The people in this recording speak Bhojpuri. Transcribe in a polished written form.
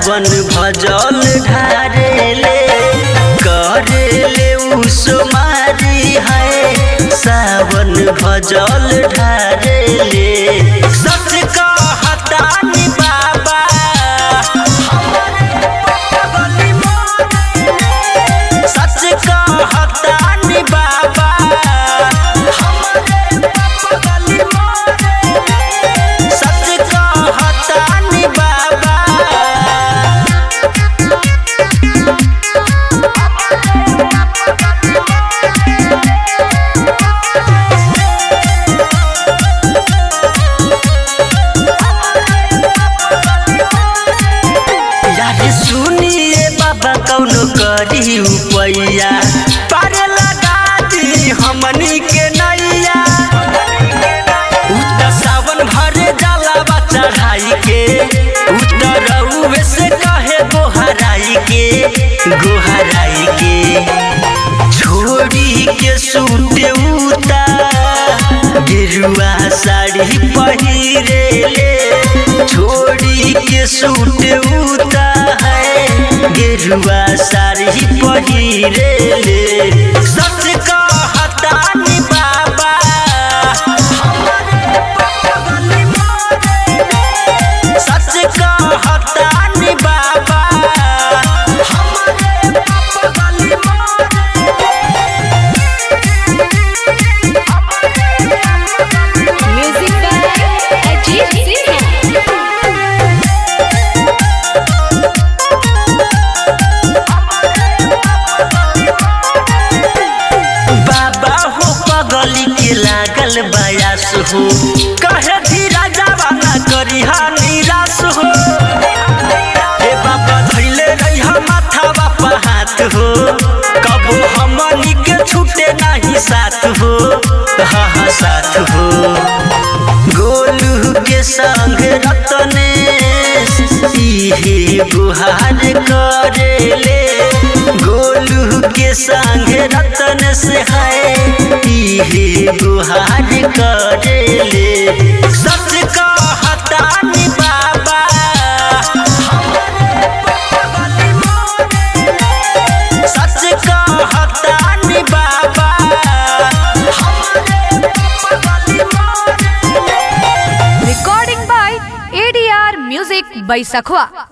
सावन भजल ढारेले करेले उसमारी है सावन भजल ढारेले सच कहतानी बाबा सच कहतानी बाबा सच कहतानी बाबा सुनिए बाबा कौनो करी उपैया पार लगा दी हमनी के नैया उतर सावन भरे जलावा चढ़ाई के उतर से कहे गोहराई के छोड़ी के सूटे उता गिरुआ साड़ी पहिरेले छोड़ी के सूटे उता गेरुआ साड़ी पहिरेले सच कहतानी बाबा सच कहतानी बाबा म्यूजिक बाय अजीत सिन्हा। गली के लागल बयास हो कहे धीरा जवाना करी निराश हो हे बाबा धैले रही माथा बापा हाथ हो कबो हमनी के छूटे नहीं साथ हो हाँ साथ हो गोलू के संग रतनेश इहे गुहार करेले गोलू के संग रतनेश है इहे गुहार करेले सच कहतानी बाबा सच कहतानी बाबा Recording by ADR Music by Sakhwa।